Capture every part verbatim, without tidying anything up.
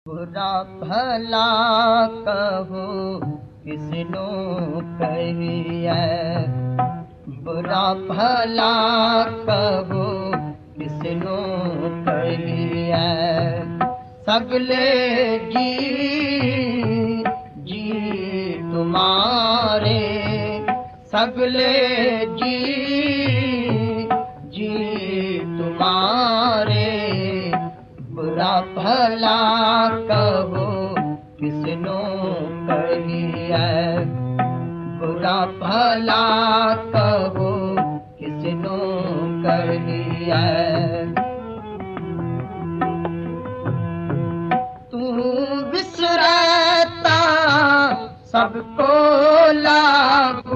बुरा भला कहो किसनो कहिए, बुरा भला कहो किसनो कहिए। सगले जी जी तुम्हारे, सगले जी जी तुम्हारे। बुरा भला कहो किसनो कहिए, बुरा भला कहो किसनो कहिए। तू बिसरता सबको लागू,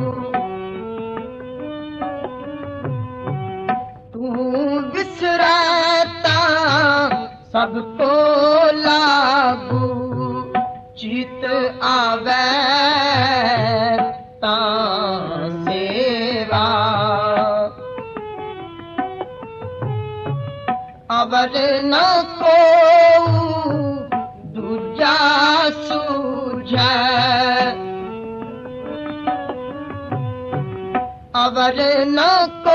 तू बिसरता सबको लागू। चित आवे ता सेवा, अवर न को दूजा सूझे, अवर न को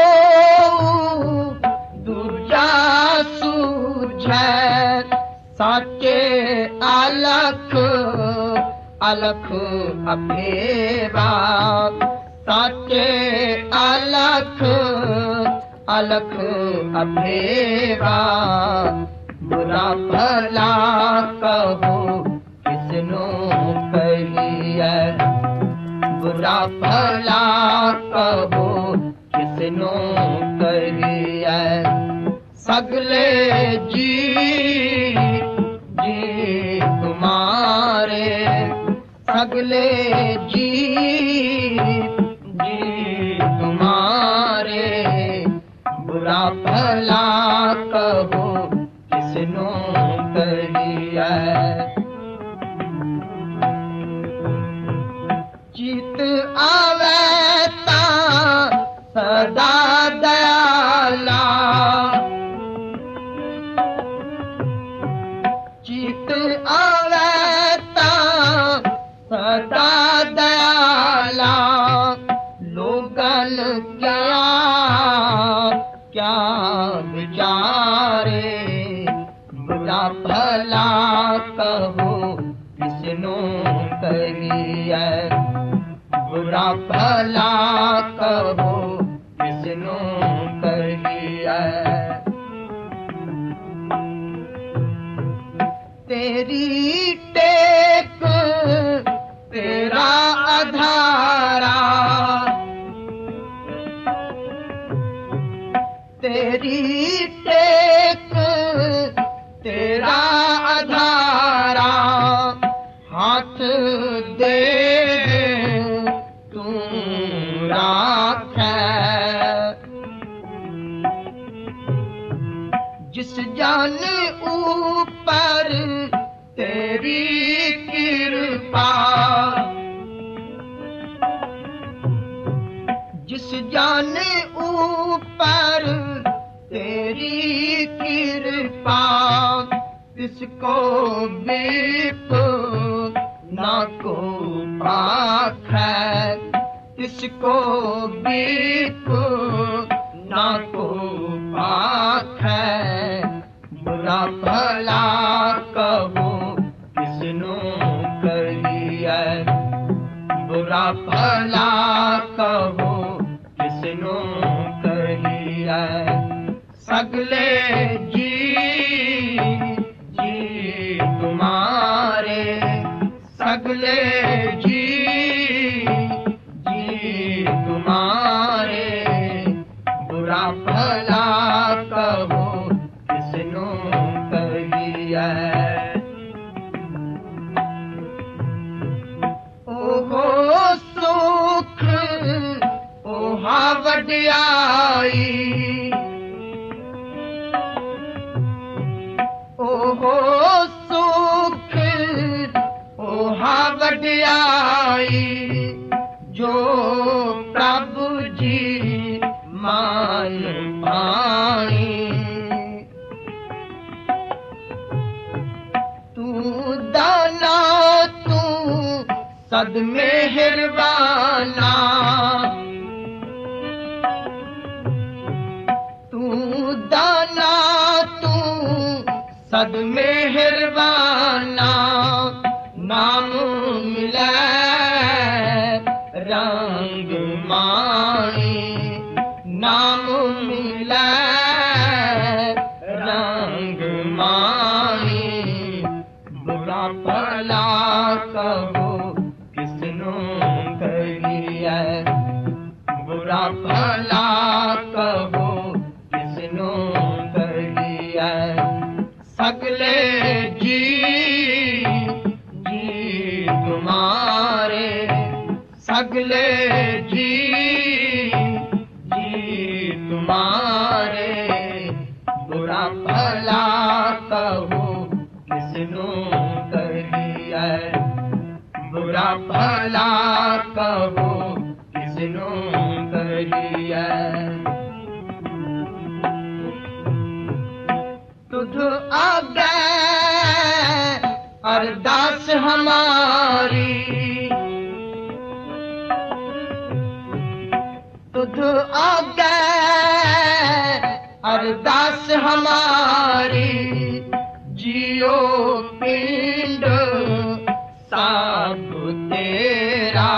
दूजा सूझे। साचे अलख अलख अभेवा, साचे अलख अलख अभेवा। बुरा भला कहो किसनो कहिए, बुरा भला कहो किसनो कहिए। सगले जी जी तुम्हारे, सगले जी जी तुम्हारे। बुरा भला कहो किसनो कहिए। चित आवे ता सदा दयाला, चित आवे ता सदा दयाला। लोगन क्या क्या विचारे, बुरा भला कहो किसनो कहिए, बुरा भला कहो किसनो कहिए। तेरी टेक तेरा आधारा, तेरी टेक तेरा आधारा। हाथ दे तू राखे, जिस जान ऊपर तेरी कृपा, जिस जान ऊपर तेरी कृपा। इसको बीप ना को पाख है, इसको बीप ना को पाख है। बुरा भला कहो किसनो कहिए, बुरा भला कहो किसनो कहिए। सगले जी जी तुम्हारे, सगले जी जी तुम्हारे। बुरा भला कहो किसनो कहिए। ओहो सुख ओहा वड्याई, ओहो सुख ओहा वड्याई। जो प्रभु जी मान पाई, तू सद मेहरबाना तू दाना तू सद मेहरबाना नाम मिले रंग माई नाम मिले रंग माई बुरा भला कहो किसनों कहिए बुरा भला कहो किसनों कहिए सगले जी जी तुम्हारे सगले जी जी तुम्हारे बुरा भला कहो किसनों कहिए बुरा भला कहो किसनों कहिए तुझ आगे अरदास हमारी तुझ आगे अरदास हमारी जियो पिंड सब तेरा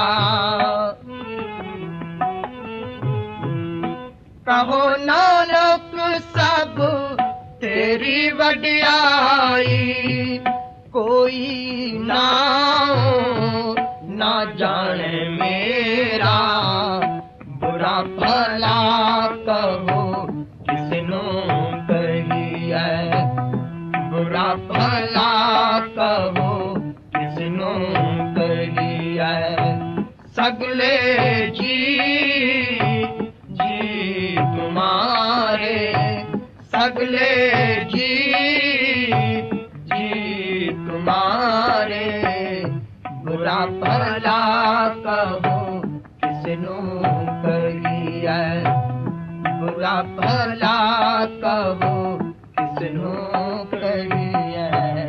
कहो नानक सब तेरी वडियाई कोई ना ना जाने मेरा बुरा भला कहो किसनों कहिए बुरा भला कहो किसनों कहिए सगले जी जी तुम्हारे सगले जी जी तुम्हारे बुरा भला कहो किसनों कहिए बुरा भला कहो किसनों कहिए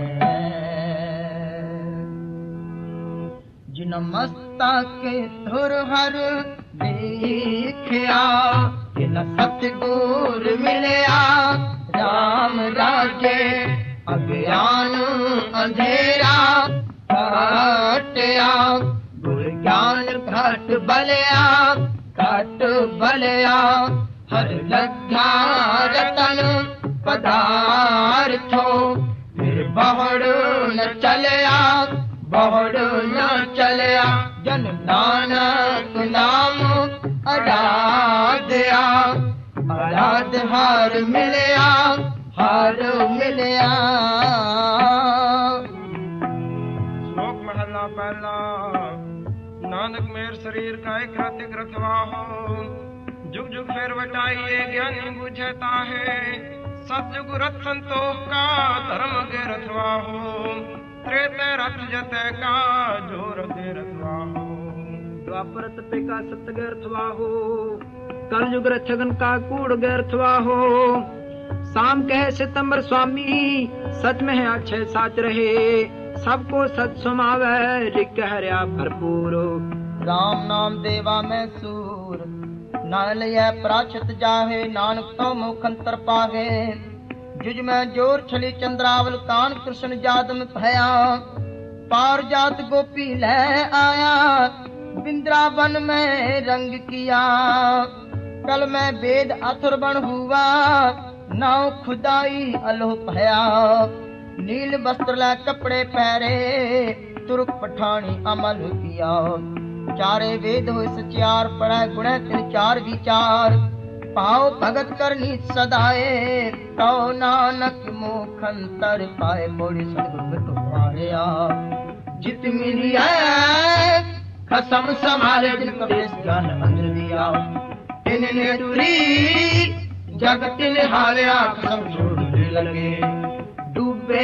जिन मस्ता के धुर हर देखिया जिन सतगुर मिलया राम राजे अज्ञान अंधेरा घटया गुर ज्ञान घट बलया घट बलया हर लग्या रतन पदार्थो फिर बहुड़ न चलया बहुड़ न चलया जन नानक नाम आराध्या आराध हार मिलया हार मिलया। श्लोक महला पहला। नानक मेर शरीर का एक रथ ग्रथवा हो जुग जुग फेर वटाइए ज्ञानी बुझता है सतयुग रथ संतोष का धर्म के रथवा हो त्रेते रथ जते का जोर के रथवा हो द्वापर तपे का सत गर्थवा हो कल युग रक्षगन का कूड़ गर्थवा हो शाम कहे सितंबर स्वामी सच में है अच्छे साच रहे सबको सच सुमावे रिक हरिया भरपूर राम नाम देवा में सूर नाल यह प्राचत जाहे नानक तो मुखंतर पाहे जुज में जोर छली चंद्रावल कान कृष्ण जादम भया पार जात गोपी ले आया वृंदावन में रंग किया कल में वेद अथर्वण हुआ नाव खुदाई अलोह भया नील वस्त्र ला कपड़े पहरे तुर्क पठानी अमल किया चारे वेद हो सचार पढ़े गुण तिन चार विचार पाओ भगत करनी सदाए तो नानक मुखंतर पाए मोड़ी सदगुरु तो पाया जित मिली है खसम संभाले जिन कबीर ज्ञान अंजन दिया इन्हें दूरी जगत ने हालिया कसम छोड़ने लगे डूबे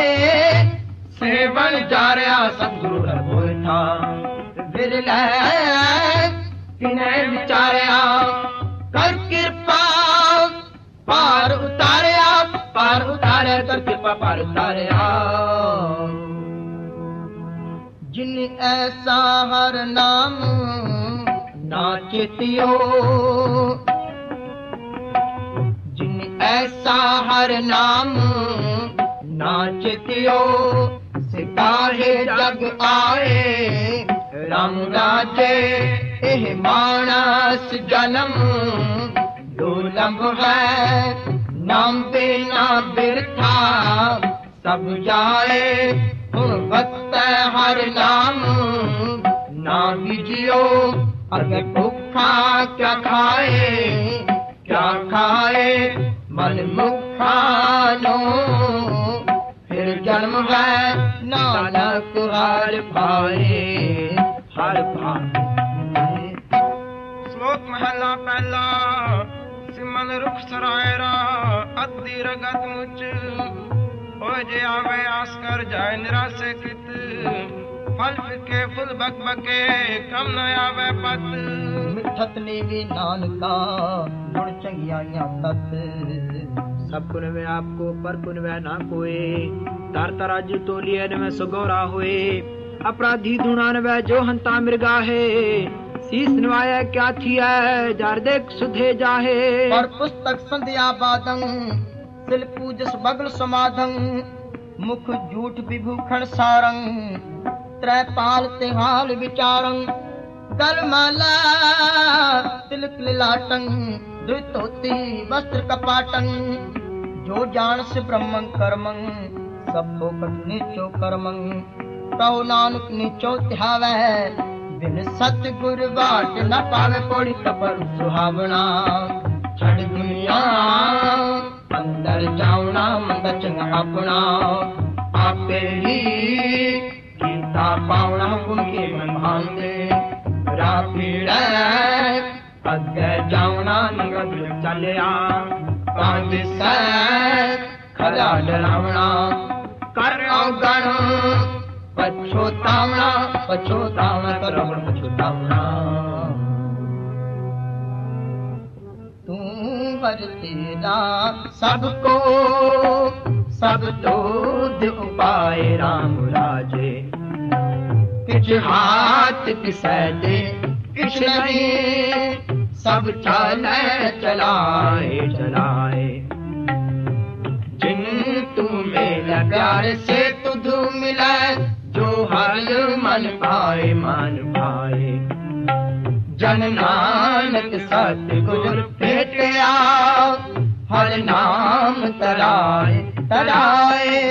सेवन जा रहा सतगुरु होए था बिरला किन्हें विचारया कर कृपा पार उतारया पार उतारे कर कृपा पार उतारया जिन जिन ऐसा हर नाम ना चेतियो, जिन ऐसा हर नाम ना चेतियो, सिकाहे जग आए राम राजे, एह मानस जन्म दुर्लभ है, नाम बिना बिरथा सब जाए, भक्त हर नाम ना बीजियो, अगर भूखा क्या खाए क्या खाए, मन मुखा नो फिर जन्म है, नानक हर भाए हर भाए। श्लोक महला पहला। सिमन रुख सरायरा अद्दी रगत मुच, ओ जे आवे आस्कर जाए निराशे कृत, फल फिके फुल बक बके कम न आवे पत, मिठत ने भी नानका गुण चंगियाइयां तत, सब पुन में आपको पर पुन में ना कोई, तार तराजू तोलिए न में सुगौरा हुए, अपराधी धुनान वह जो हंता मृगा है, शीस नवाया क्या थिया जार देख सुधे जाहे, और पुस्तक संध्या बादं सिल पूजस बगल समाधं, मुख झूठ विभूषण सारं, त्रैपाल तिहाल विचारं, गलमाला तिलक लिलाटं, धोती वस्त्र कपाटं, जो जान से ब्रह्मं कर्मं, सब फोकट नीचो कर्मं, कहो नानक नीचो ध्यावै, बिन सतगुर बाट न पावे, पौड़ी कपर सुहावना, छड़ दुनिया अंदर जावना, मंद चंगा अपना, आपे ही गीता पावना, गुण के मन भांदे, रापीड़े अगे जावना, नंगद चलिया, पांच सै खरा डरावना, कर अवगण पछोतावना, पछोतावना करवण पछोतावना, तू वर तेरा सबको सब तो दे उपाय राम राजे, किछ हाथ किसै दे किछ नहीं, सब चले चलाए चलाए, जिन तू मेरा प्यार से तुझ मिला, जो हर मन पाए मान पाए, जन नानक सतगुर भेटिया, हर नाम तराए तराए।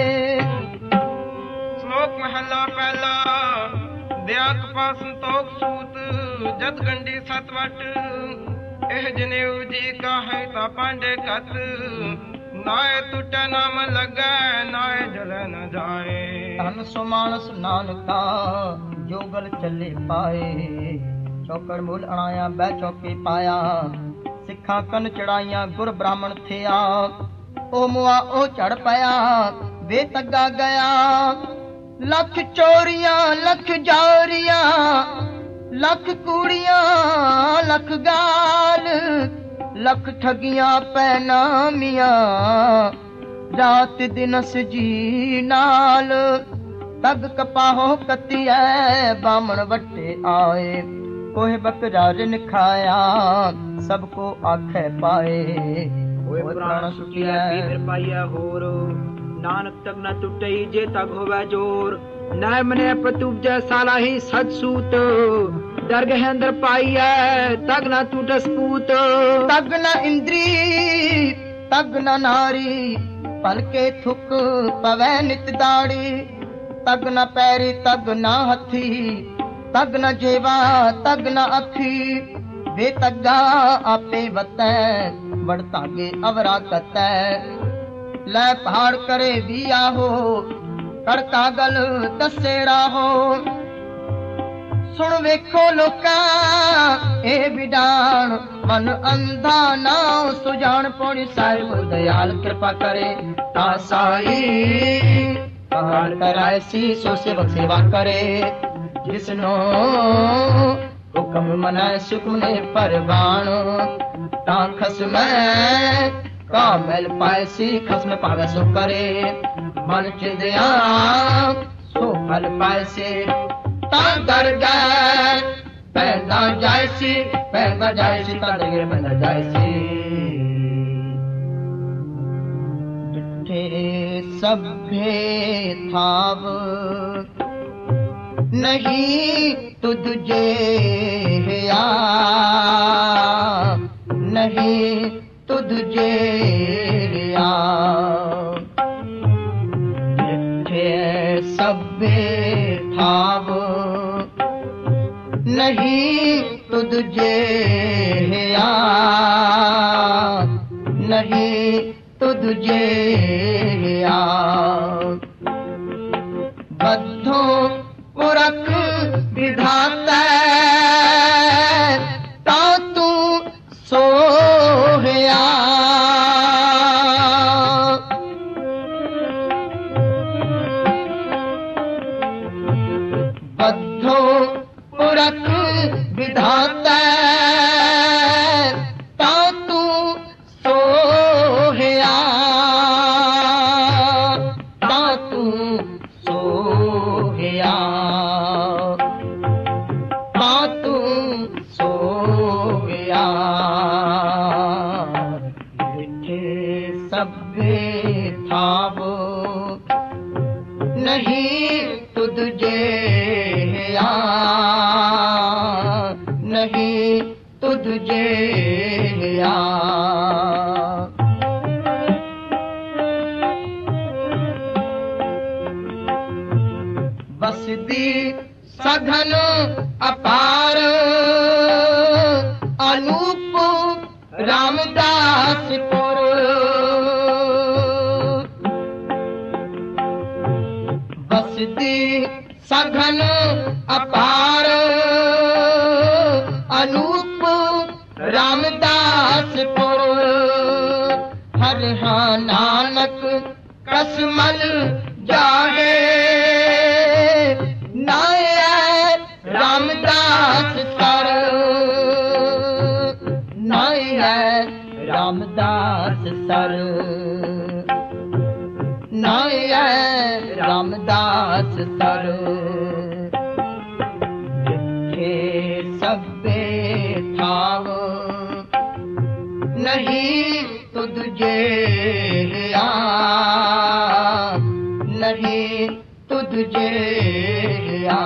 श्लोक महला पहला। दया कृपा संतोख सूत जत गंडी सतवट, एह जनेऊ जी का है ता पांडे कत, नाय टूटे नाम लगे नाय जले न जाए, धन सुमानस नानका जो गल चले पाए, चौकड़ मूल अणाया बै चौके पाया, सिखा कन चढ़ाइया गुर ब्राह्मण थिया, ओ मुआ ओ चढ़ पाया वे तगा गया, लख चोरियां लख जारियां लख कूड़ियां लख गाल, लख ठगियां पैनामियां, रात दिनस जी नाल, तग कपाहो कतिया बामण वटे आए, कोहे बकरा रिन खाया सबको आखे पाए, कोई पुराण सुटिया पीर पाया होर, नानक तक न टूटे जे तक होवे जोर, नय मने पतुब जैसा ही सच सूत, दरगह अंदर पाइया तग न टूटस पूत, तग न इंद्री तग न नारी, पलके थुक पवै नित दाड़ी, तग न पैरी तग न हथी, तग न जेवा तग न अखी, वे तग्गा आपे बतै बड़तागे अवरा कतै, लै पहाड़ करे भी आहो कड़का गल दसेड़ा हो, सुन वेखो लोका ए बिडान, मन अंधा ना सुजान, पौड़ी साहिब दयाल कृपा करे ता साई, पहाड़ कराए सी सो सेवक सेवा करे, जिसनो हुक्म मनाए सुख ने परवान, ता खसमै कामल पाए सी खसम पावे सो करे, मन चिंदिया सो फल पाए से, ਤਾਂ ਦਰ ਗਏ ਪੈਂਦਾ ਜਾਏ ਸੀ ਪੈਂਦਾ ਜਾਏ ਸੀ ਤਾਂ ਦਰ ਗਏ ਪੈਂਦਾ ਜਾਏ ਸੀ ਡਿਠੇ ਸਭੇ ਥਾਵ ਨਹੀਂ ਤੁਧ ਜਿਹਾ ਨਹੀਂ ਤੁਧ ਜਿਹਾ ਜਿੱਥੇ ਸਭੇ ਥਾਵ ਨਹੀਂ ਤੁਧ ਜਿਹਾ ਨਹੀਂ ਤੁਧ ਜਿਹਾ ਬੱਧੋ ਪੁਰਖ ਵਿਧਾਤਾ ਤਾਂ ਤੂੰ ਸੋਹਿਆ ਬੱਧੋ ਪੁਰਖ ਵਿਧਾਤਾ ਤਾਂ ਤੂੰ ਸੋਹਿਆ ਤਾਂ ਤੂੰ ਸੋਹਿਆ ਤਾਂ ਤੂੰ ਸੋਹਿਆ ਜਿੱਥੇ ਸਭੇ ਥਾਵ ਨਹੀਂ ਤੁਧ ਜਿਹਾ ਨਹੀਂ ਤੁਧ ਜਿਹਾ ਬਸਦੀ ਸਘਨ ਅਪਾਰ ਅਨੂਪ ਰਾਮਦਾਸ ਪੁਰ ਬਸਦੀ ਸਘਨ ਅਪਾਰ ਅਨੂਪ ਰਾਮਦਾਸ ਪੁਰ ਹਰ ਹਾਂ ਨਾਨਕ ਕਸਮਲ ਜਾਹੇ ਨਾਇ ਰਾਮਦਾਸ ਸਰ ਨਾਇ ਰਾਮਦਾਸ ਸਰ ਨਾਇ ਰਾਮਦਾਸ ਸਰ ਜਿੱਥੇ ਸਭੇ ਥਾਵ ਨਹੀਂ ਤੁਧ ਜਿਹਾ ਨਹੀਂ ਤੁਧ ਜਿਹਾ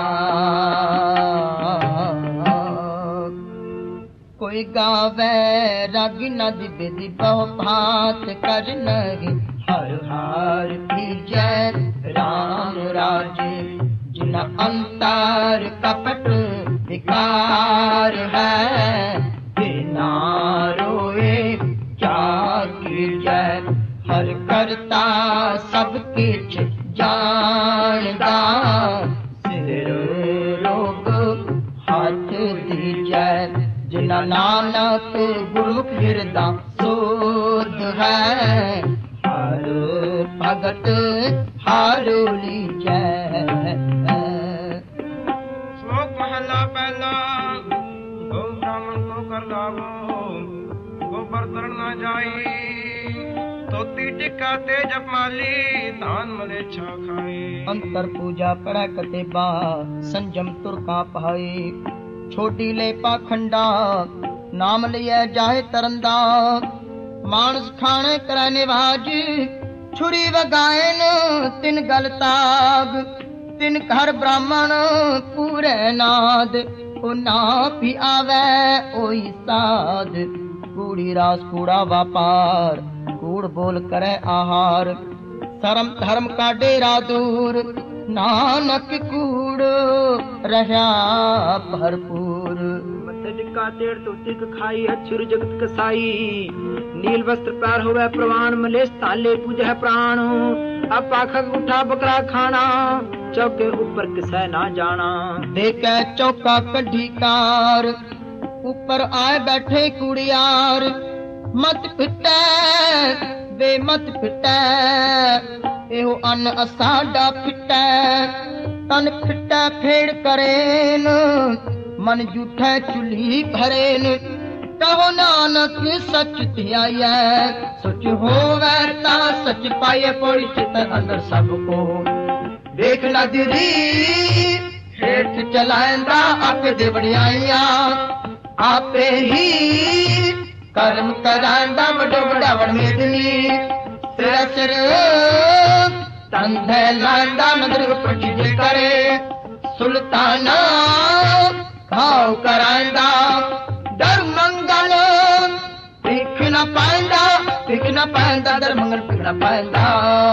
ਕੋਈ ਗਾਵੇ ਰਗ ਨਦ ਬਿਦ ਬਹੁ ਭਾਤ ਕਰ ਨਹੀਂ ਹਰ ਹਰ ਪੀਜੈ ਰਾਮ ਰਾਜੇ ਜਿਨ ਅੰਤਰ ਕਪਟ ਵਿਕਾਰ ਹੈ ਬਿਨਾ ਰੋਏ ਕਿਆ ਕੀਜੈ ਹਰ ਕਰਤਾ ਸਭ ਕਿਛ ਜਾਣਦਾ ਸਿਰ ਰੋਗ ਹੱਥ ਦੀਜੈ ਜਿਨਾ ਨਾਨਕ ਗੁਰਮੁਖ ਹਿਰਦਾ ਸੋਧ ਹੈ ਹਰ ਭਗਤ ਹਰ ਲੀਜੈ ਸ਼ਲੋਕ ਮਹਲਾ ਪਹਿਲਾ ਗੋ ਬ੍ਰਾਹਮਣ ਕੋ ਕਰ ਲਾਵੋ ਗੋ ਬਰਤਨ ਨਾ ਜਾਈ ਤੋਤੀ ਟਿੱਕਾ ਤੇ ਜਪਮਾਲੀ ਧਾਨ ਮਲੇਛਾ ਖਾਏ ਅੰਤਰ ਪੂਜਾ ਪੜੈ ਕਤੇਬਾ ਸੰਜਮ ਤੁਰਕਾ ਪਹਾਈ ਛੋਟੀ ਲੈ ਪਾਖੰਡਾ ਨਾਮ ਲਿਐ ਜਾਏ ਤਰੰਦਾ ਮਾਨਸ ਖਾਣੇ ਕਰੈ ਨਿਵਾਜ ਛੁਰੀ ਵਗਾਇਨ ਤਿਨ ਗਲ ਤਾਗ ਤਿਨ ਘਰ ਬ੍ਰਾਹਮਣ ਪੂਰੇ ਨਾਦ ਉਹ ਨਾ ਵੀ ਆਵੈ ਓਈ ਸਾਧ ਕੂੜੀ ਰਾਸ ਕੂੜਾ ਵਾਪਾਰ ਕੂੜ ਬੋਲ ਕਰੈ ਆਹਾਰ ਧਰਮ ਧਰਮ ਕਾ ਡੇਰਾ ਦੂਰ ਨਾਨਕ ਕੂੜ ਰਹਾ ਭਰਪੂਰ ਮੱਥੇ ਟਿੱਕਾ ਤੇੜ ਤੋਤੀ ਖਾਈ ਅਛੁਰ ਜਗਤ ਕਸਾਈ नील वस्त्र पैर होवे प्रवान मलेश ताले पूजै प्राण आपा खग उठा बकरा खाना चौके ऊपर किसै ना जाना देखे चौका कढ़ी कार ऊपर आए बैठे कुड़ियार मत पिटै वे मत पिटै एहो अन्न असाडा पिटै तन पिटै फेड़ करेन मन जूठै चुल्ही भरेन कहो नानक सच ध्याय सच होवे ता सच पाए पड़ी चित अंदर सबको देख नदरी हेठ चलांदा आपे दे वडियाइयां आपे ही कर्म करांदा वडो वडावण मेदनी सिर सिर तंधे लांदा नदर पटी जे करे सुल्ताना खाओ करांदा डर मंगल पिख न पांदा पिख न पांदा डर मंगल पिख न पांदा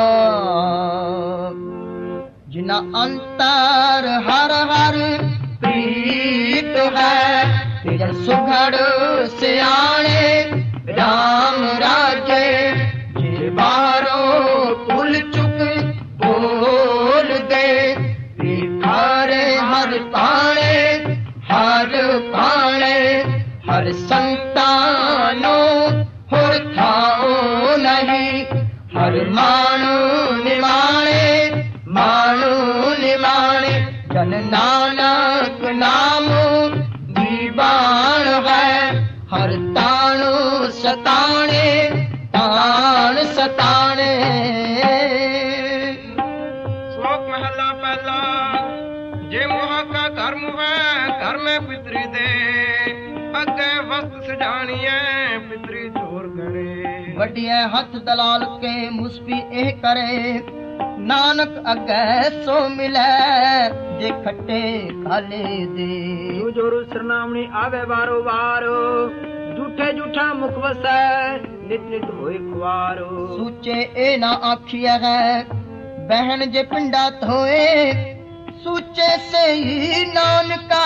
जिना अंतर हर हर प्रीत है तेजन सुघड़ सियाणे राम राजे जे बारो पुल चुक बोल दे हरे हर पाणे हर पाणे हर संतानो हर थाओ नहीं हर मानो निमाणे मानो निमाणे जन नानक नाम दीवान है हर ताणो सताणे ताण सताणे। श्लोक महला पहला जे मोह का कर्म है घर में पितरी दे अगे वस्त सजानिए पितरी चोर करे वडिया हथ दलाल के मुस्फी एह करे नानक अगे सो मिले जे खट्टे खाले दे जोरू सरनामणी आवे बारो बारो झूठे झूठा मुख वसै नित नित होए खुआरो सूचे ए ना आखिया है बहन जे पिंडा धोए सूचे से ही नानका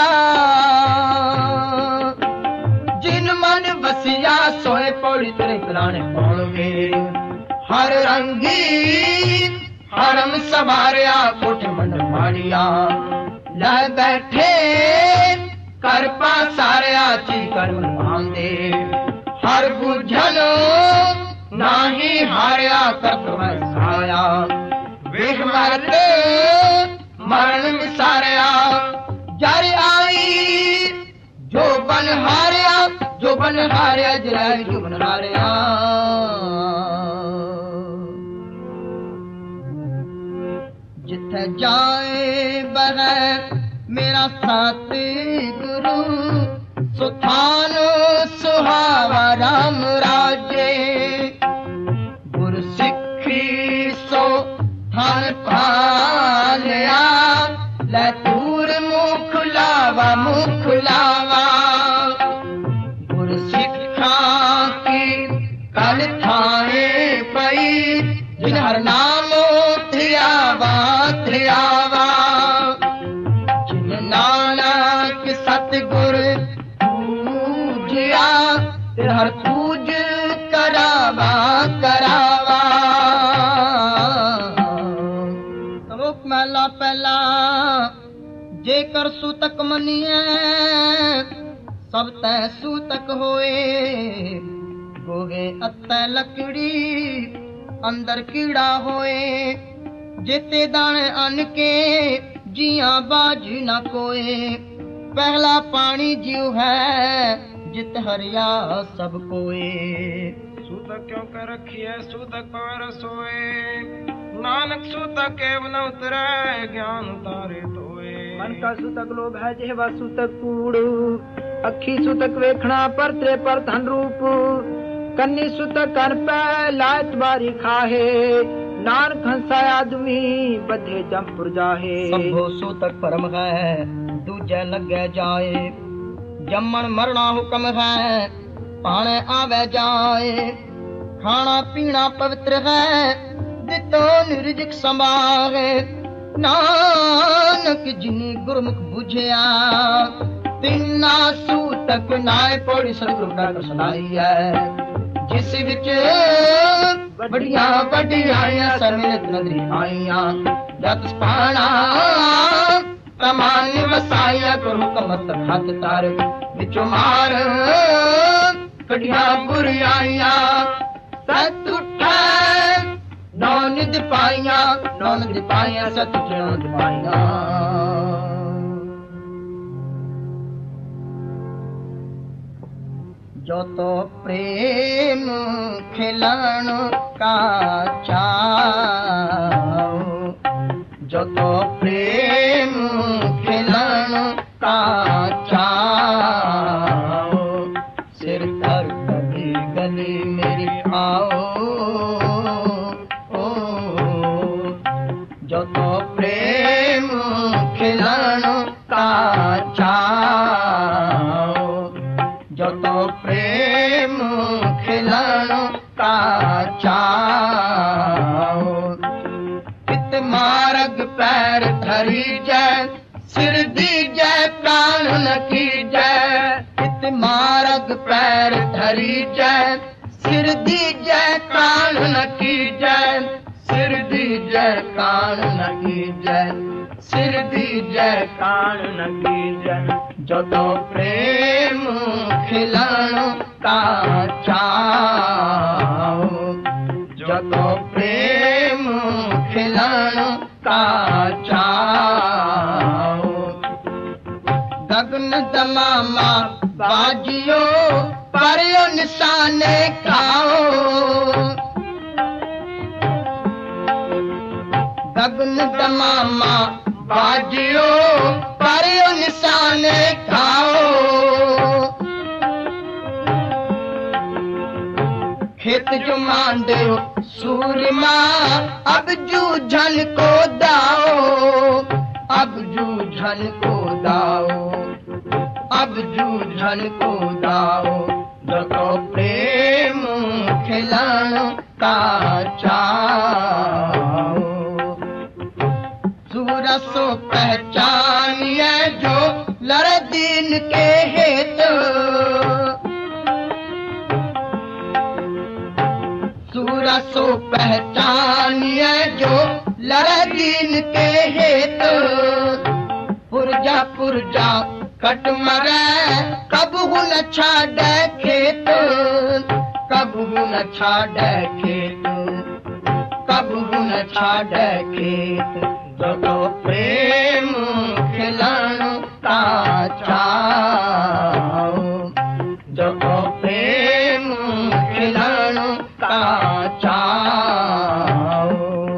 जिन मन बसिया सोए पौड़ी तेरे कराने पाओगे हर रंगी हरम सवारिया कोठ मन माड़िया लै बैठे कर पासारिया ची कर मन बांधे हर बुझल नाही हारिया कर मैं साया वेख मरते मरण मिसारिया जर आई जो बन हारिया जो बन हारिया जराई जो बन हारिया जिथे जाए बगैर मेरा साथ गुरु सुथान सुहावा राम राजे गुरु सिखी सो थान पालिया ले तूर मुख लावा मुख लावा गुरु सिखा की कल थाए पई जिन हर नाम थियावा थियावा जिन नानक सतगुर पूजिया ते हर पूज करावा करावा। श्लोक महला पहला जेकर सूतक मनिए सब तै सूतक होए गोगे अत्तै लकड़ी अंदर कीड़ा होए जेते दाने अन के जिया बाज न कोए पहला पानी जीव है जित हरिया सब कोए सूतक क्यों कर रखिए सूतक पर सोए नानक सूतक केव न उतरे ज्ञान उतारे तोए मन का सूतक लोभ है जेवा सूतक कूड़ अखी सूतक वेखना पर त्रे पर धन रूप कन्नी सूतक कर पे लात बारी खाहे नान खंसा आदमी बधे जमपुर जाहे सबो सूतक परम है दूजे लगे जाए जमन मरना हुक्म है पाने आवे जाए खाना पीना पवित्र है दितो निर्जिक संभागे नानक जिनी गुरमुख बुझिया तिन्ना सूतक नाय पौड़ी सतगुरु का सुनाई है जिस विच बड़िया बड़ियां सरमित नदरी आईयां जत पाना कमान वसाया गुरु कमत हाथ तार विच मार कड़िया बुरियाइयां सत उठा नौ निध पाइया नौ निध पाइया सत उठ पाइया। जो तो प्रेम खिलन का चाओ जो तो प्रेम खिलन का चाओ, सिर धर गली गली मेरी आओ, ओ जो तो प्रेम खिलानो का चाओ, जो तो प्रेम खिलानो का चाओ। चित मार्ग पैर धरी जय, सिर दी जय प्राण न की जय। चित मार्ग पैर धरी जय, सिर दी जय प्राण न की जय। सिर दी जय प्राण न की जय, सिर दी जय प्राण न की जय। जो तो प्रेम खिलानो का चाओ, जो तो प्रेम खिलानो का चाओ। गगन दमामा बाजियो परियो निशाने खाओ, गगन दमामा बाजियो परियो निशाने खाओ। खेत जो मांडे सूरमा अब जूझन को दाओ, अब जूझन को दाओ, अब जूझन को दाओ। जो तो प्रेम खिलानो का चाओ, सूरसो पहचानिए जो लड़ दीन के हेतु। सूरसो पहचानिए जो लड़ दीन के हेतु। पुरजा पुरजा कट मरे कब न छाड़े खेत, कब न छाड़े खेत, कब न छाड़े खेत। जो तो प्रेम खिलानो का चाओ, जो तो प्रेम खिलानो का चाओ।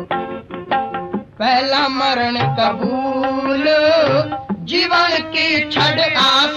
पहला मरण कबूल जीवन की छड़ आस,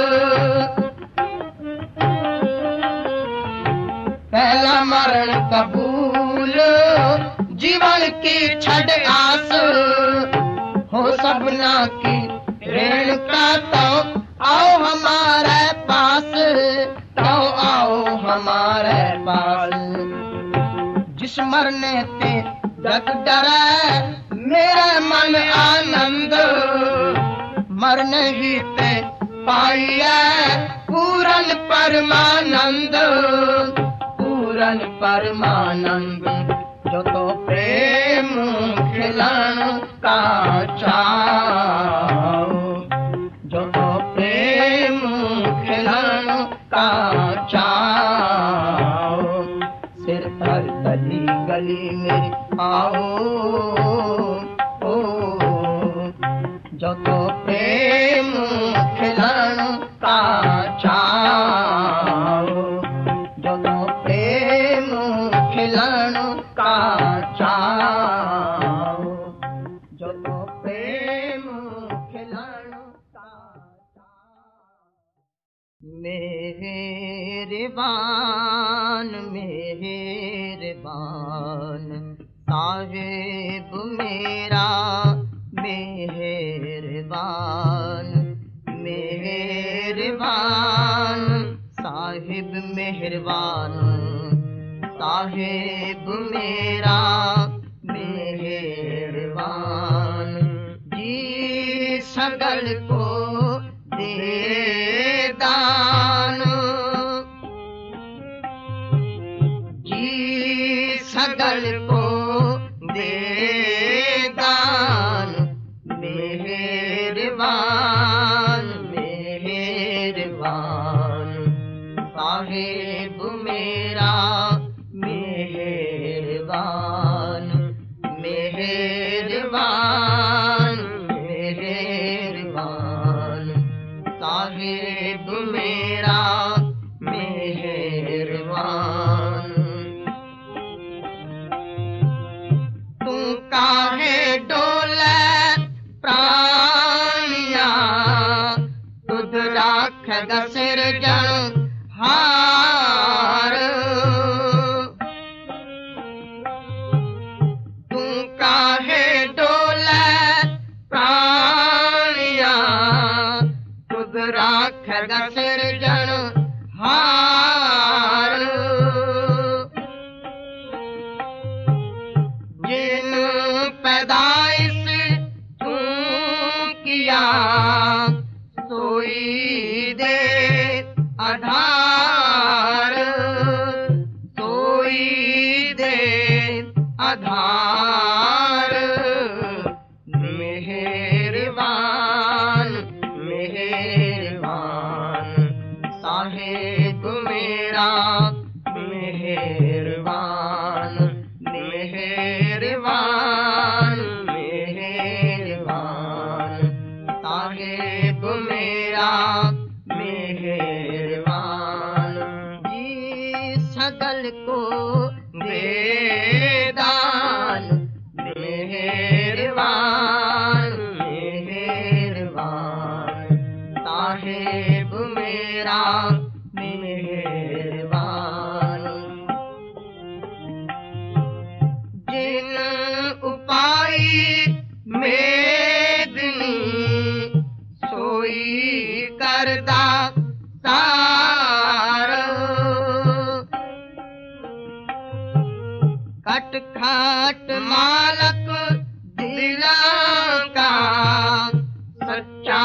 पहला मरण कबूल जीवन की छड़ आस। हो सबना की रेणुका तो आओ हमारे पास, तो आओ हमारे पास। जिस मरने ते जग डरे मेरा मन आनंद, मरने ही ते पाइए पूरन परमानंद, पूरन परमानंद। जो तो प्रेम खिलानो का चाओ, जो तो प्रेम खिलानो का चाओ। सिर पर गली गली में आओ, ओ जो तो प्रेम खिलानो का चाओ, जो तो प्रेम खिलानो का चाओ, जो तो प्रेम खिलानो का चाओ। मेहरबान मेहरबान साहिब मेरा मेहरबान, मेहरबान साहिब मेहरबान, साहिब मेरा मेहरबान। जी सगल को दे दान, जी सगल को दे दान। मेहरबान मेहरबान साहिब मेरा मेहरबान, मेहरबान मेहरबान साहिब मेरा मेहरबान। तू काहे डोले प्राणिया, खग सिरजन हार तू काहे डोले प्राणिया तुद राखग सिरजन हार जिन पैदाइश तू किया सोई दे आधार सोई दे आधार मेहरबान मेहरबान साहेब मेरा मेहरबान मेहरबान मेहरबान साहेब मेरा मेहरबान जी सकल को वेदान मेहरबान मेहरबान साहेब मेरा मेहरबान जिन उपाय मेदनी सोई करदा सार खट खाट मालक दिला का सच्चा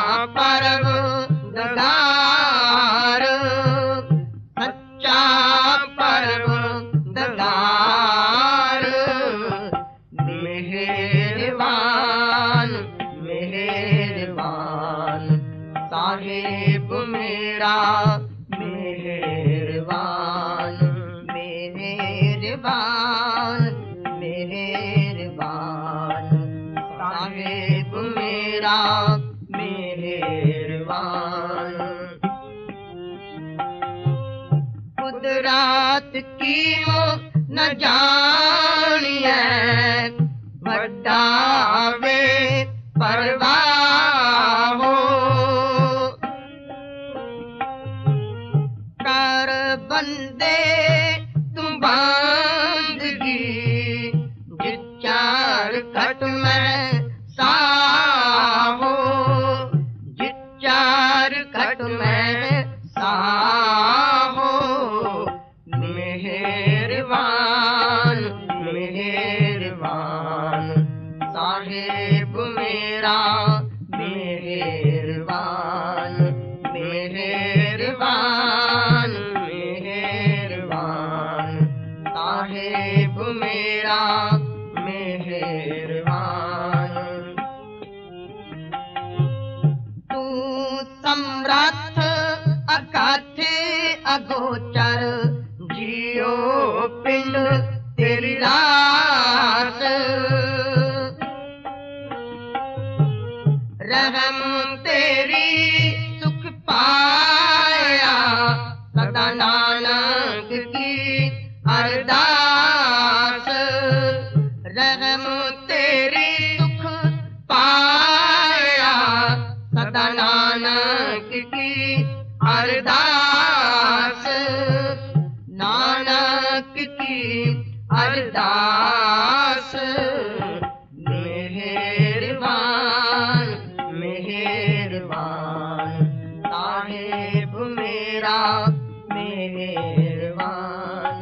परवरदिगार सच्चा परवरदिगार मेहरबान मेहरबान साहेब मेरा मेहरबान मेहरबान मेहरबान साहेब मेरा मेहरबान कुदरत की वो न जानिए वड्डा वे परवाह हो कर बंदे तू बंदगी जिचार खट में साहो जिचार खट में साहो मेहरबान मेहरबान साहेब मेरा मेहरबान मेहरबान मेहरबान साहेब मेरा मेहरबान तू सम्राट अकाथ अगोचर जियो पिंड तेरी रास रहम तेरी सुख पाया सदा नानक की अरदास रहम तेरी सुख पाया सदा नानक की अरदास नानक की अरदास मेहरबान मेहरबान साहेब मेरा मेहरबान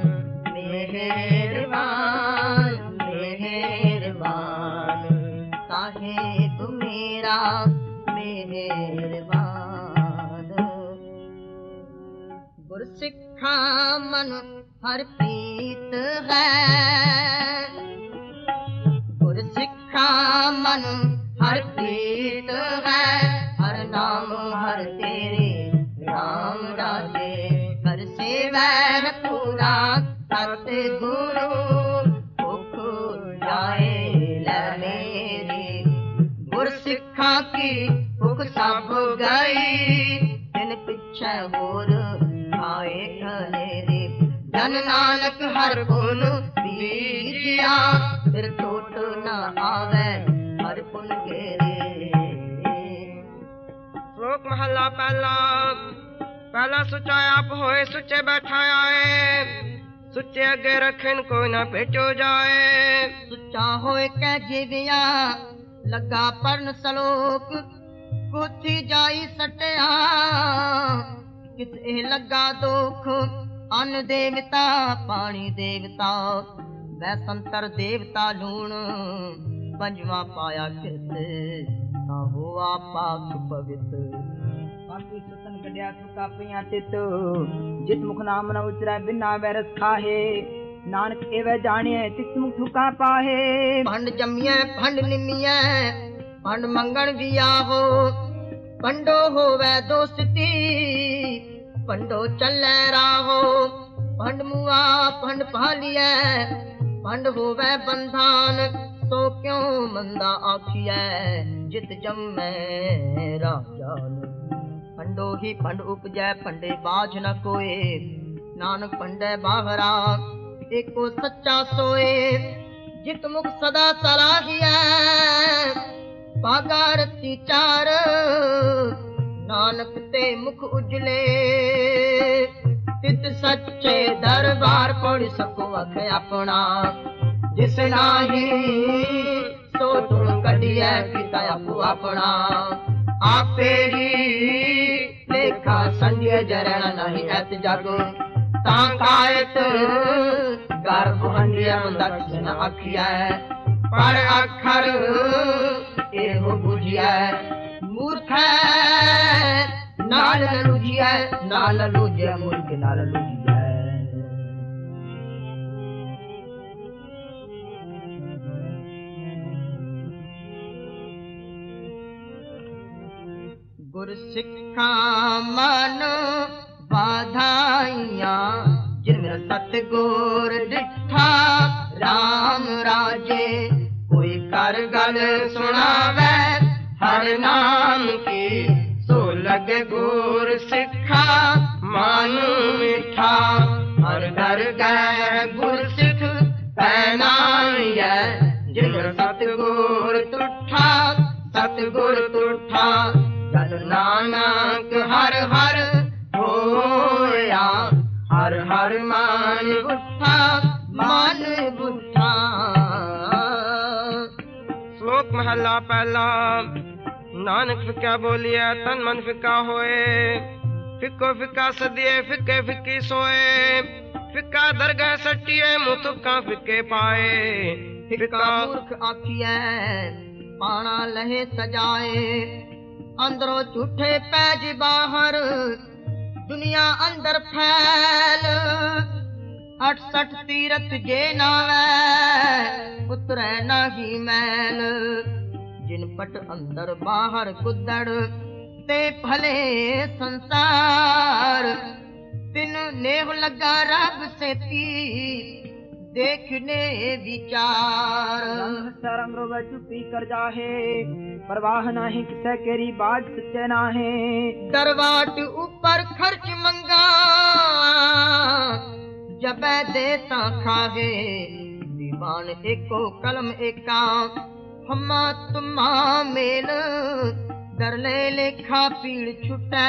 मेहरबान मेहरबान साहेब मेरा मेहरबान गुरसिक्खा मन हर प्रीत है गुरसिक्खा मन हर प्रीत है हर नाम हर तेरे राम राजे कर सेवा पूरा सत गुरु भुख जाए ले मेरी गुरसिक्खा की भुख सब गई दिन पिछे होर आए खलेरे जन नानक हर गुण बीजिया फिर टूट न आवे हर पुन घेरे। श्लोक महला महला पहला पहला सुचा आप होए सुचे बैठा आए सुचे अगे रखन कोई ना भेटो जाए सुचा होए कह जीविया लगा परन सलोक कोठी जाई सटिया किस ए लगा दुख अन्न देवता पानी देवता वै संतर देवता लूण पंजवा पाया किस ना हुआ पाक पवित्र बाकी सुतन गड्या तुका पिया तित जित मुख नाम न उचरै बिना वैरस खाहे नानक एवं जाने तित मुख थुका पाहे भंड जमिए भंड निमिए भंड मंगण बिया हो पंडो होवे दोस्ती पंडो चले राहो भंड मुआ भंड पालिए भंड होवे बंधान तो क्यों मंदा आखिए जित जम्मै राजान पंडो ही पंड उपजै पंडे बाझ न कोए नानक पंडे बाहरा एको सच्चा सोए जित मुख सदा सलाहिए पागा रती चार नानक ते मुख उजले तित सच्चे दरबार पढ़ सको अख अपना जिस नाही सो तुम कढ़िया पिता आपू अपना आपे ही लेखा संजय जरण नहीं ऐत जग ताकायत गर्भ हंडिया दक्षिण अखिया पर अखर एहो बुझिया मूर्ख नाल लुझिया नाल लुझिया मूर्ख नाल लुझिया गुर सिखा मन बाधाइया जिन सतगुर डिठा राम राजे कोई कर गल सुनावे हर नाम की सो लगे गुर सिखा मन मिठा हर घर गए गुर सिख पैनाइया जिन सतगुर तुठा सतगुर तुठा जन नानक हर हर होया हर हर मान बुठा मान बुठा श्लोक महला पहला नानक फिका बोलिया तन मन फिका होए फिको फिका सदिए फिके फिकी सोए फिका दरगाह सटिए मुँह तुका फिके पाए फिका मूर्ख आखिए पाना लहे सजाए अंदरों झूठे पैज बाहर दुनिया अंदर फैल अठसठ तीरथ जे नावै उतरै नाही मैल जिन पट अंदर बाहर कुदड़ ते भले संसार तिन नेह लगा रब से पी देखने विचार शरम रोवे चुपी कर जाहे परवाह नाही किसे केरी बाज सच्चे नाहे दरवाट ऊपर खर्च मंगा जब देता खाहे दीवान एको कलम एका हमा तुमा मेल दर ले लेखा पीड़ छुटै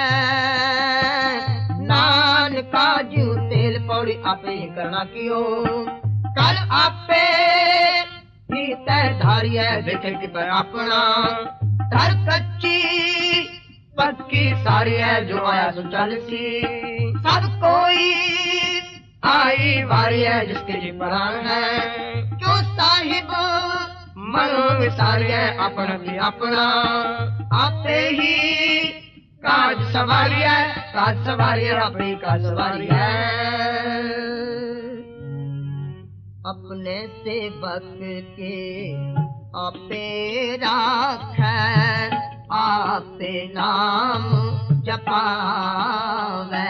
नान काजू तेल पौड़ी आपे करना कियो कल आपे ही तय धारिया देखे कि पर अपना धर कच्ची पक्की सारी है जो आया सो चल सी सब कोई आई वारी है जिसके जी परान है क्यों साहिब मनो विसारी है अपना भी अपना आपे ही काज सवारी है काज सवारी है अपनी काज सवारी है अपने सेवक के आपे राखै आपे नाम जपावै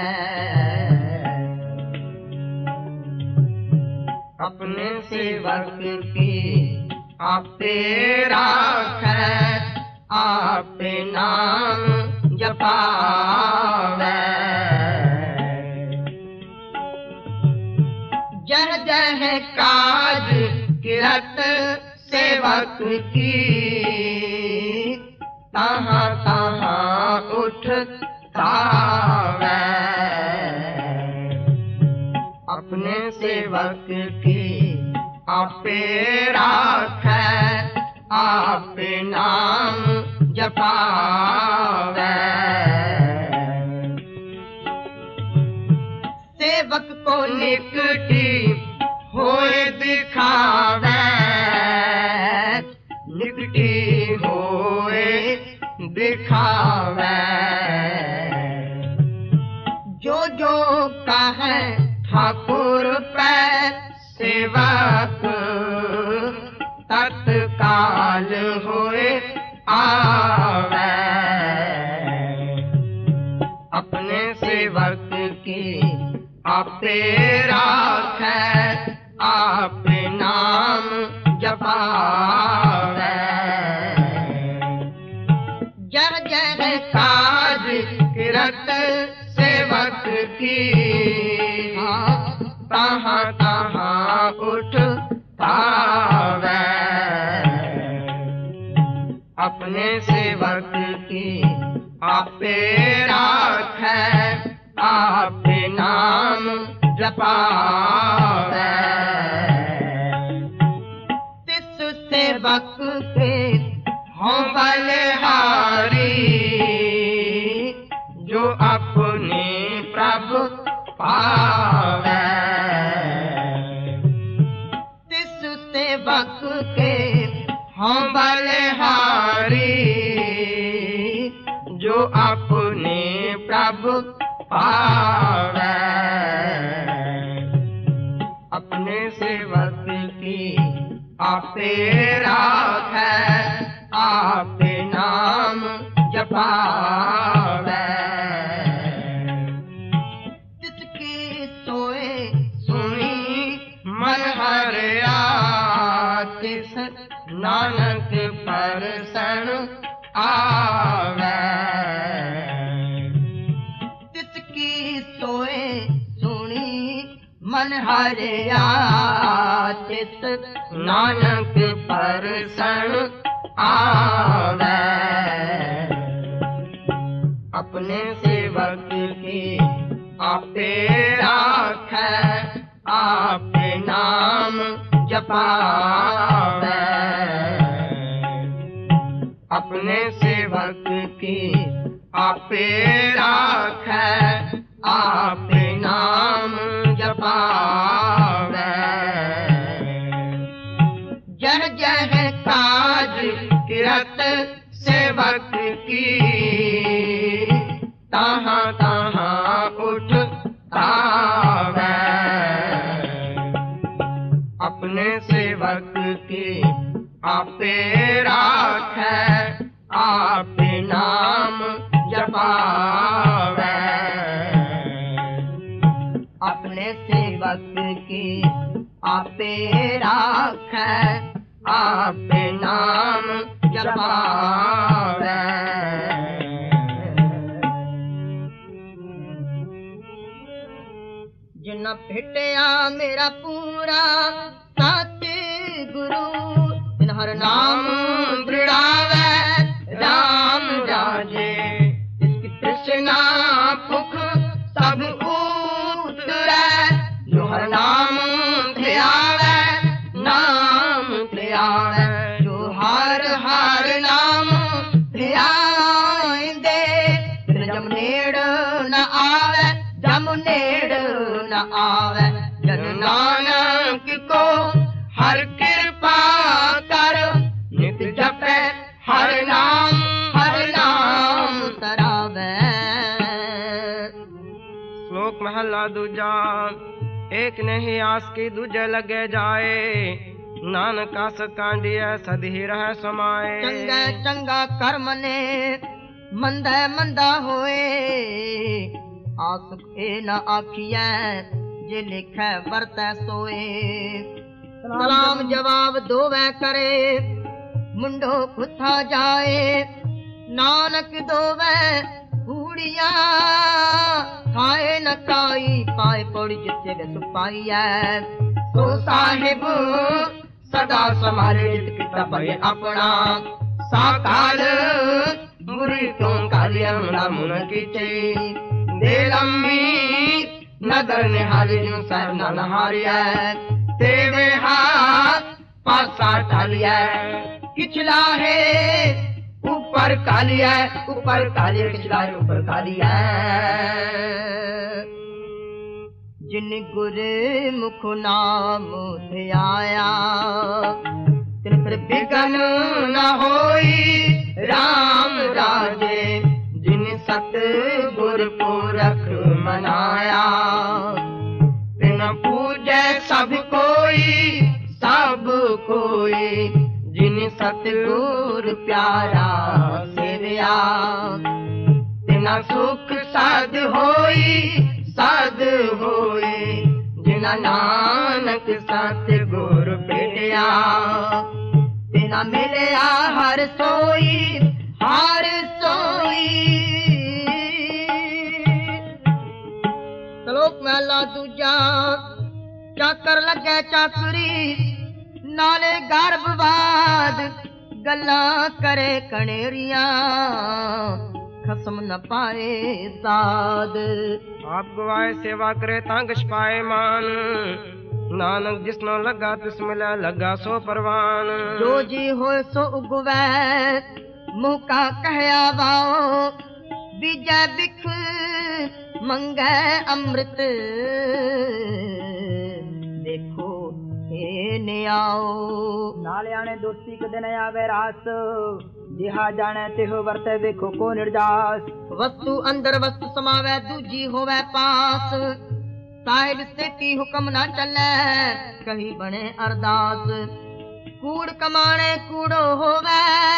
अपने सेवक की आपे राखै आपे नाम जपावै जह जह काज किरत सेवक की तहाँ तहाँ उठ आपे राखै आपे नाम जपावै सेवक को निकटी होए दिखावै निकटी होए दिखावै जो जो कहे ठाकुर पै सेवक तत्काल होए आवे अपने सेवक की आपे राखै आपे नाम जपावै जह जह काज किरत सेवक की तहाँ तहाँ उठ पावै अपने सेवक की आपे राखै आपे नाम जपावै तिस सेवक के हों बलिहारी जो अपने प्रभु पावै तिस सेवक के हों बलिहारी जो अपने प्रभु पावै अपने सेवक की आपे राखै आपे नाम जपावै जिसकी सोए सुनी मन हरिया तिस नानक परसन आवे तिसकी सोए सुनी मन हरिया तिस नानक परसन आवे अपने सेवक की आपे राखै आपे नाम जपावै अपने सेवक की आपे राखै आपे नाम जपावै जह जह काज किरत सेवक की तहाँ तहाँ उठ आवे अपने सेवक की आपे राखै आपे नाम जपावै अपने सेवक की आपे राखै आपे नाम जपावै जिन भेटिया मेरा पूरा साचे गुरु तिन हर नाम दृढ़ावै राम राजे इसकी तृष्णा भूख सब उतरै जो हर नाम ध्यावै नाम ध्यावै जो हर हर नाम ध्याइंदे जम नेड़ न आवे जम नेड़ न आवे जन नानक को हर कृपा कर नित जपे हर नाम हर नाम तरावे श्लोक महला दूजा एक नहीं आस की दूजे लगे जाए नानक आस कांडिया सदी रह समाए चंगा चंगा कर्म ने मंदा मंदा होए आस ए न आखिए जे लिखे वर्तै सोए सलाम जवाब दोवे करे मुंडो खुथा जाए नानक दोवे कूड़िया खाए न काई पाए पौड़ी जिते वे सुपाई है तो साहिब सदा समारे जित किता भय अपना साकाल बुरी क्यों कार्य मुन कीचे दे लम्बी नदर निहारी जो सर न नहारिया तेरे हाथ पासा टालिया किचला है ऊपर कालिया ऊपर कालिया किचला है ऊपर कालिया जिन गुरे मुख नाम थे आया तिन फिर बिगन न होई राम राजे जिन सत गुर पुरख मनाया तिन पूजे सब कोई सब कोई जिन सतगुर प्यारा सेविया तिना सुख साध होई साध होई जिना नानक सतगुर भेटिया तिना मिलिया हर सोई हर सोई। श्लोक महला दूजा चाकर लगे चाकरी नाले गर्भवाद गल्ला करे कनेरिया खसम न पाए साध आप गवाए सेवा करे तांगश पाए मान नानक जिसनो लगा तिस मिला लगा सो परवान जो जी होए सो उगवै मुँह का कहया वाओ बीजा बिख मंगे अमृत देखो ने आओ नाले आने दोस्ती के दिन आवे रास जिहा जाने तिहो वर्ते देखो को निर्जास वस्तु अंदर वस्तु समावे दूजी होवे पास साहिब सेठी हुक्म ना चले कहीं बने अरदास कूड़ कमाने कूड़ो होवे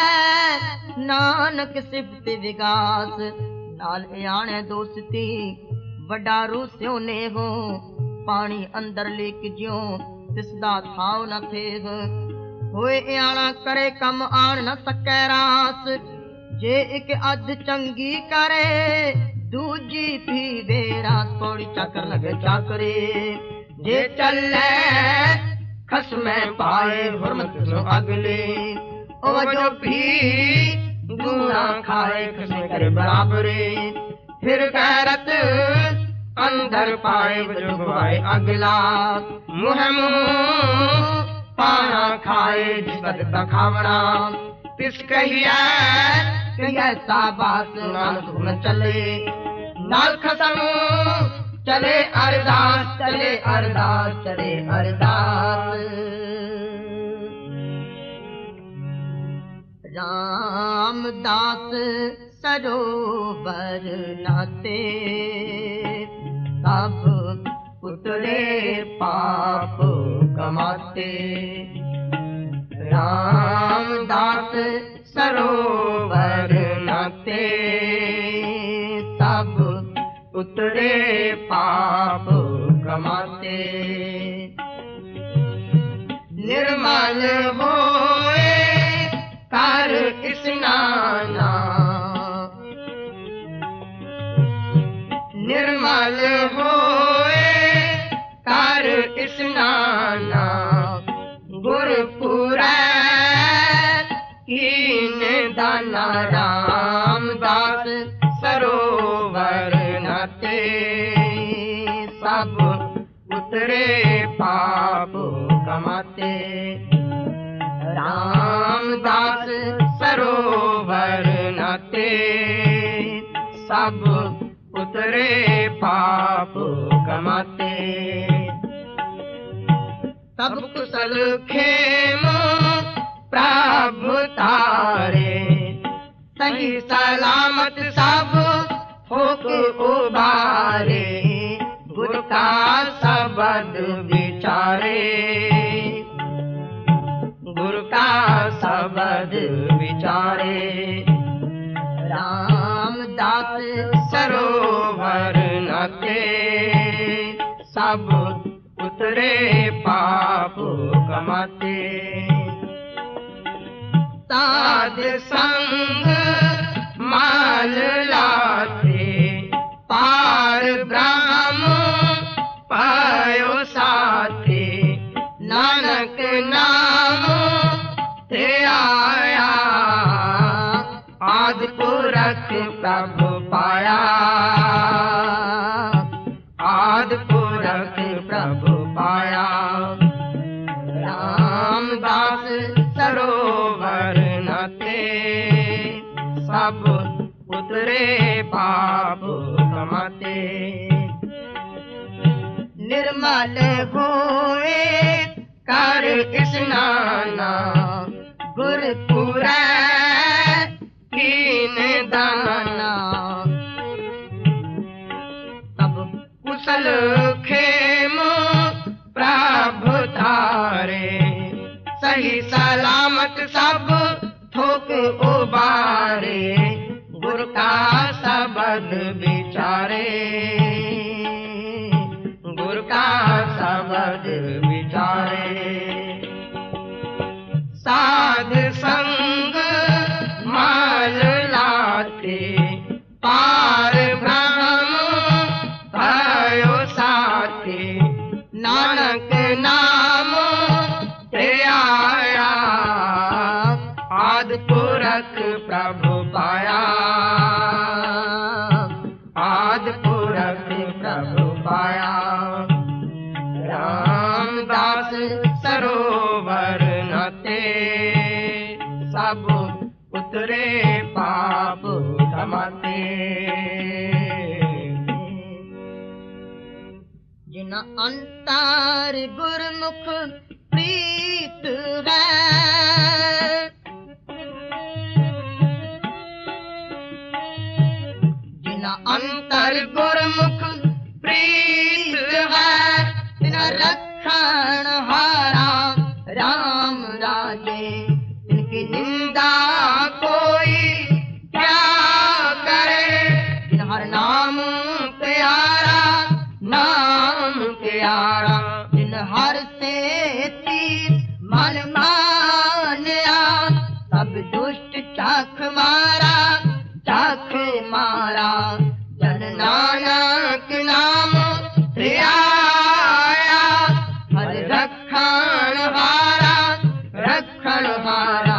नानक सिफत विगास नाल आने दोस्ती वड्डा रूस्यो ने हो पानी अंदर लेक ज्यों तिसदा थाव न थे होए आना करे कम आन न सकै रास जे एक अध चंगी करे दूजी थी बेरास पौड़ी चाकर लगे चाकरे जे चले खसमे पाए हुरमत नो अगले ओ जो भी दूना खाए खसमे करे बराबरे फिर गैरत अंदर पाए जो गवाए अगला मुँह मुँह पाना खाए जिसद खावना तिस कहिया कहिया साबास नाल धुन चले नाल खसम चले अरदास चले अरदास चले अरदास रामदास सरोवर नाते सब पुतले पाप कमाते रामदास सरोवर नाते सब पुतले पाप कमाते निर्मल होए कर स्नाना निर्मल होए कर स्नाना गुरपुरै कीन दाना रामदास सरोवर नाते सब उतरे पाप कमाते रामदास सरोवर नाते सब उतरे पाप कमाते सब कुशल खेम प्रभु तारे सही सलामत सब होक उबारे गुर का शब्द विचारे गुर का शब्द विचारे रामदास सरोवर नाते सब उतरे पाप कमाते साध संग माल लाते पार ब्रह्म पायो साथे नानक नाम ते आया आदि पुरख प्रभु पाया आदि पुरख प्रभु पाया रामदास सब उतरे पाप कमाते। निर्मल होए कर स्नाना गुरपुरै कीन दाना। तब कुशल खेम प्रभु तारे सही सलामत सब थोक उबारे। गुर का शब्द विचारे गुर का शब्द विचारे। साध संग माल लाते पार ब्रह्म भयो साथे। नानक नाम ते आया आदि पुरख प्रभु पाया। आदि पुरख प्रभु पाया। रामदास सरोवर नते सब उतरे पाप कमाते। जिन अंतर गुरमुख प्रीत है। जिन अंतर गुरमुख प्रीत है। तिन रक्षण हारा राम राजे। इनकी निंदा कोई क्या करे। जिन हर नाम प्यारा नाम प्यारा। जिन हर से तीर मन मानया सब दुष्ट चाख मारा चाख मारा। जन नानक नाम आया हर रक्षण हारा रक्षण हारा।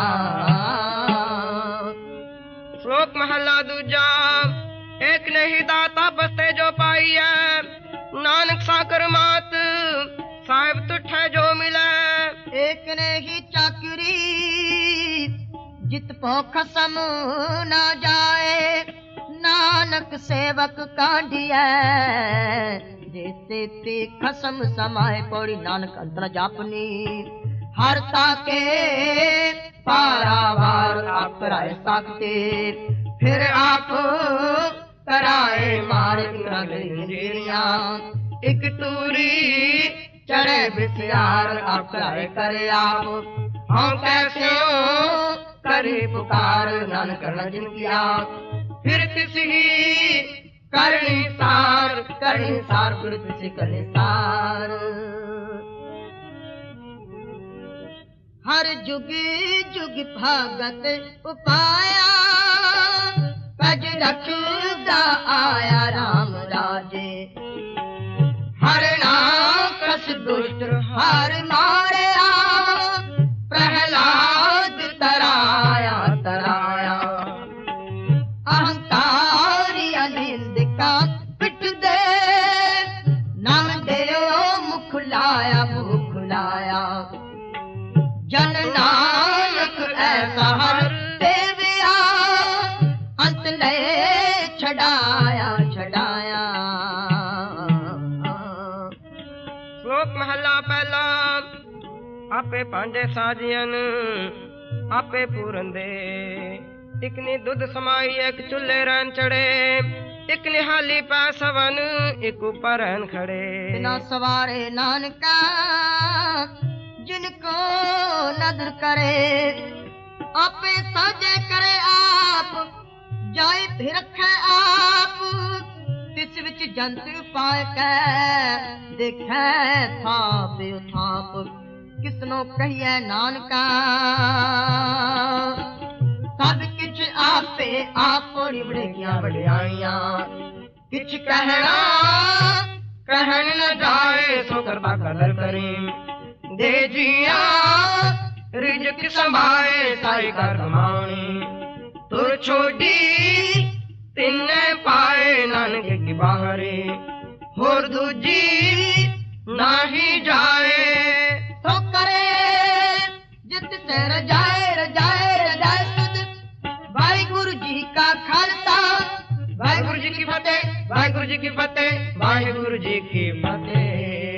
श्लोक महला दूजा। एक नहीं दाता बसते जो पाई है। नानक साकर मात साहिब तुठे जो मिले। एक नहीं चाकरी जित पो खसम न जाए। नानक सेवक कांढिया जैसे ते खसम समाए। पौड़ी नानक अंतर जापनी हर ताके पारावार आप कराए सकते। फिर आप कराए मार इंद्रिया। एक तूरी चढ़े बिसियार आप कराए करे आप। हम कैसे करे पुकार नानक करना जिनकी आप। फिर किसी करनी सार करनी सार फिर किसी करनी सार। हर जुग जुग भागत उपाया पज रखदा आया राम राजे। हर नाम कस दुष्ट हर मारया प्रहलाद तराया तराया। अहंकारी अनिंद का पिट दे नाम देओ मुख लाया मुख लाया। जन नानक ऐसा हर देविया अंत ले छड़ाया छड़ाया। श्लोक महला पहला। आपे पांडे साजियन आपे पूरन दे। इकनी दुध समाई एक चुल्हे रन चढ़े। एक निहाली पै सवन एक ऊपर रहन खड़े। बिना सवारे नानका जिनको नदर करे। आपे साजे करे आप जाए फिर रखे आप। तिस विच जंत पाए कै देखे थाप थाप। किसनो कहिए नानका सब किछ आपे आप। बड़िया बड़ियाइया किछ कहना कहन न जाए सो करता कदर करी। दे जिया रिजक संभाए साई कर कमानी। तुर छोड़ी तिन्ने पाए नानक की बाहरी। होर दूजी नाही जाए तो करे जित से रजाए रजाए रजाए सुध। भाई गुरु जी ਜੀ ਕੀ ਫਤਿਹ, ਵਾਹਿਗੁਰੂ ਜੀ ਕੀ ਫਤਿਹ, ਵਾਹਿਗੁਰੂ ਜੀ ਕੀ ਫਤਿਹ।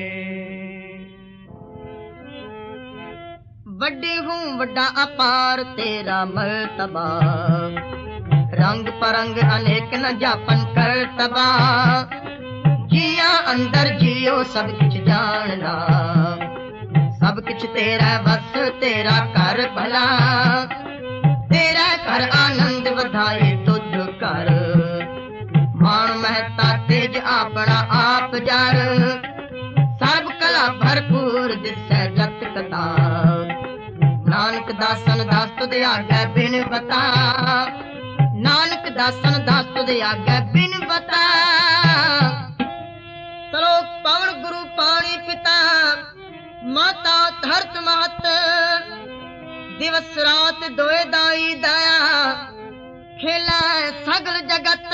ਵੱਡੀ ਹੂੰ ਵੱਡਾ ਅਪਾਰ ਤੇਰਾ ਮਰਤਬਾ, ਰੰਗ ਪਰੰਗ ਅਨੇਕ ਨ ਜਾਪਨ ਕਰਤਬਾ। ਜੀਆਂ ਅੰਦਰ ਜੀਓ ਸਭ ਕੁਛ ਜਾਣਨਾ, ਸਭ ਕੁਛ ਤੇਰਾ ਬਸ ਤੇਰਾ ਕਰ ਭਲਾ। ਤੇਰਾ ਘਰ ਆਨੰਦ ਵਧਾਏ ਤੁਧ ਕਰ, ਮਾਣ ਮਹਿਤਾ ਤੇਜ ਆਪਣਾ ਆਪ ਜਰ। ਸਰਬ ਕਲਾ ਭਰਪੂਰ ਦਿਸੈ ਜਤ ਕਥਾ, ਨਾਨਕ ਦਾਸਨ ਦਾਸ ਤੁਧ ਆਗੈ ਬਿਨ ਬਤਾ। ਨਾਨਕ ਦਾਸਨ ਦਾਸ ਤੁਧ ਆਗੈ ਬਿਨ ਬਤਾ। ਸਲੋਕ ਪਵਨ ਗੁਰੂ ਪਾਣੀ ਪਿਤਾ, ਮਾਤਾ ਧਰਤ ਮਹਤ। ਦਿਵਸ ਰਾਤ ਦੋਏ ਦਾਈ ਦਇਆ, ਖੇਲਾ ਸਗਲ ਜਗਤ।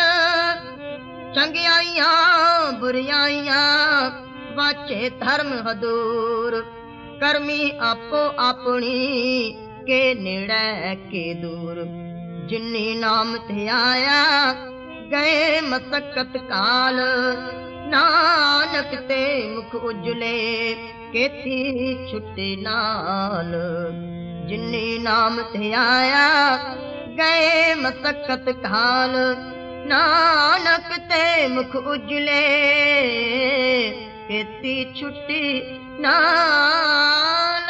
ਚੰਗਿਆਈਆਂ ਬੁਰਿਆਈਆਂ, ਵਾਚੇ ਧਰਮ ਹਦੂਰ। ਕਰਮੀ ਆਪੋ ਆਪਣੀ, ਕੇ ਨੇੜੇ ਕੇ ਦੂਰ। ਜਿਨੀ ਨਾਮ ਤੇ ਆਇਆ, ਗਏ ਮਸਕਤ ਕਾਲ। ਨਾਨਕ ਤੇ ਮੁਖ ਉਜਲੇ, ਕੇਤੀ ਛੁੱਟੇ ਨਾਲ। ਜਿਨੀ ਨਾਮ ਤੇ ਆਇਆ, ਗਏ ਮਸਕਤ ਕਾਲ। ਨਾਨਕ ਤੇ ਮੁਖ ਉਜਲੇ, ਕੇਤੀ ਛੁੱਟੀ ਨਾਲ।